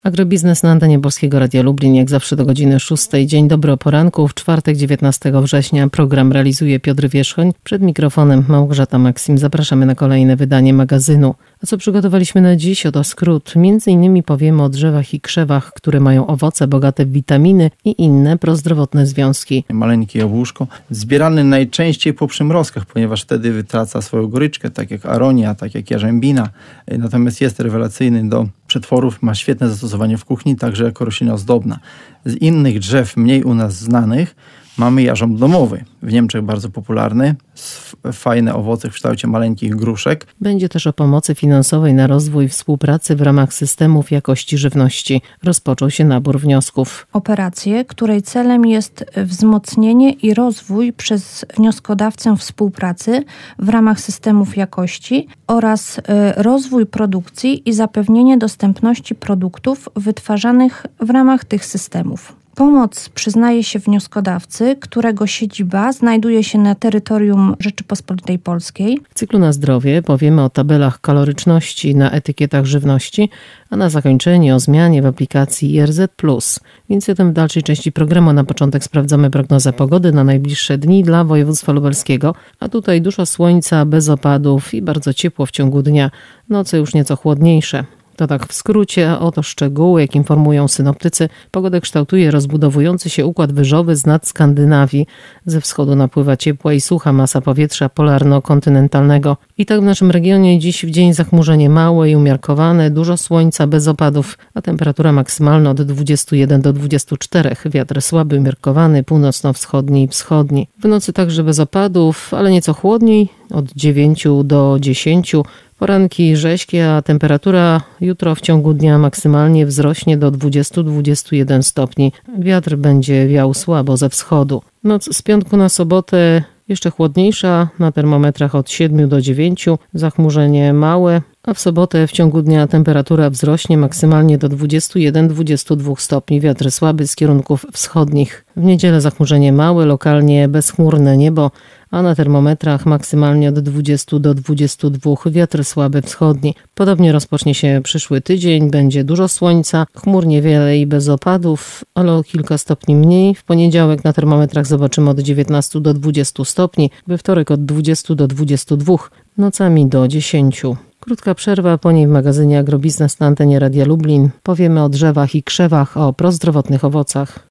Agrobiznes na antenie Polskiego Radia Lublin, jak zawsze do godziny 6. Dzień dobry o poranku, w czwartek 19 września. Program realizuje Piotr Wierzchoń. Przed mikrofonem Małgorzata Maksim. Zapraszamy na kolejne wydanie magazynu. A co przygotowaliśmy na dziś? Oto skrót. Między innymi powiemy o drzewach i krzewach, które mają owoce bogate w witaminy i inne prozdrowotne związki. Maleńkie jabłuszko, zbierany najczęściej po przymrozkach, ponieważ wtedy wytraca swoją goryczkę, tak jak aronia, tak jak jarzębina. Natomiast jest rewelacyjny do przetworów, ma świetne zastosowanie w kuchni, także jako roślina ozdobna. Z innych drzew, mniej u nas znanych, mamy jarząb domowy. W Niemczech bardzo popularny, fajne owoce w kształcie maleńkich gruszek. Będzie też o pomocy finansowej na rozwój współpracy w ramach systemów jakości żywności. Rozpoczął się nabór wniosków. Operację, której celem jest wzmocnienie i rozwój przez wnioskodawcę współpracy w ramach systemów jakości oraz rozwój produkcji i zapewnienie dostępności produktów wytwarzanych w ramach tych systemów. Pomoc przyznaje się wnioskodawcy, którego siedziba znajduje się na terytorium Rzeczypospolitej Polskiej. W cyklu Na zdrowie powiemy o tabelach kaloryczności na etykietach żywności, a na zakończenie o zmianie w aplikacji IRZ+. Więcej o tym w dalszej części programu. Na początek sprawdzamy prognozę pogody na najbliższe dni dla województwa lubelskiego, a tutaj dużo słońca, bez opadów i bardzo ciepło w ciągu dnia. Noce już nieco chłodniejsze. To tak w skrócie, oto szczegóły, jak informują synoptycy. Pogodę kształtuje rozbudowujący się układ wyżowy z nad Skandynawii. Ze wschodu napływa ciepła i sucha masa powietrza polarno-kontynentalnego. I tak w naszym regionie dziś w dzień zachmurzenie małe i umiarkowane, dużo słońca, bez opadów, a temperatura maksymalna od 21 do 24. Wiatr słaby, umiarkowany, północno-wschodni i wschodni. W nocy także bez opadów, ale nieco chłodniej, od 9 do 10. Poranki rześkie, a temperatura jutro w ciągu dnia maksymalnie wzrośnie do 20-21 stopni. Wiatr będzie wiał słabo ze wschodu. Noc z piątku na sobotę jeszcze chłodniejsza, na termometrach od 7 do 9, zachmurzenie małe, a w sobotę w ciągu dnia temperatura wzrośnie maksymalnie do 21-22 stopni. Wiatr słaby z kierunków wschodnich. W niedzielę zachmurzenie małe, lokalnie bezchmurne niebo, a na termometrach maksymalnie od 20 do 22, wiatr słaby wschodni. Podobnie rozpocznie się przyszły tydzień, będzie dużo słońca, chmur niewiele i bez opadów, ale o kilka stopni mniej. W poniedziałek na termometrach zobaczymy od 19 do 20 stopni, we wtorek od 20 do 22, nocami do 10. Krótka przerwa, po niej w magazynie Agrobiznes na antenie Radia Lublin powiemy o drzewach i krzewach, o prozdrowotnych owocach.